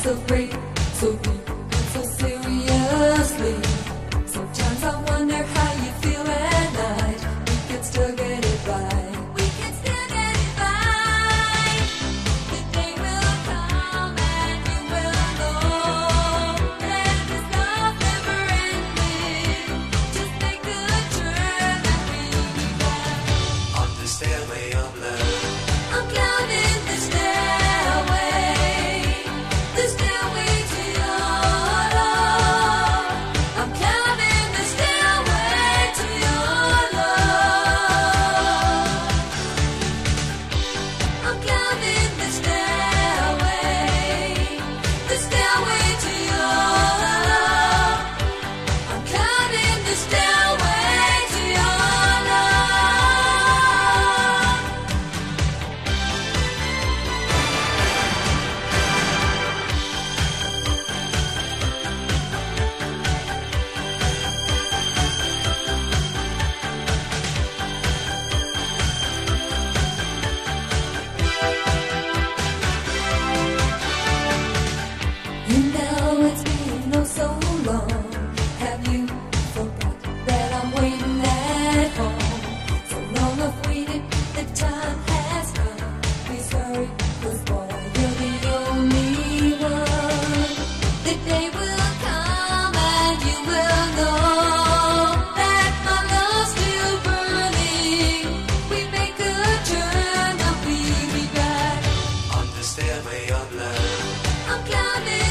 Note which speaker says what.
Speaker 1: so great, so deep, and so seriously. Sometimes I wonder how you feel at night. We can still get it right. We can still get it right. The day will come and you will know that this love never ending. Just make the turn and bring me back.
Speaker 2: On the stairway of love,
Speaker 1: I'm climbing the stairway to your love. I'm climbing the stairway to your love. I'm climbing the stairway to your love. I'm climbing the stairway to your love. And now it's been oh so long. Have you forgot that I'm waiting at home? So long I've waited, the time has come. Please hurry, 'cause boy, you're the only one. The day will come and you will know that my love's still burning. We make a turn, I'll be back.
Speaker 2: on the stairway of love,
Speaker 1: I'm climbing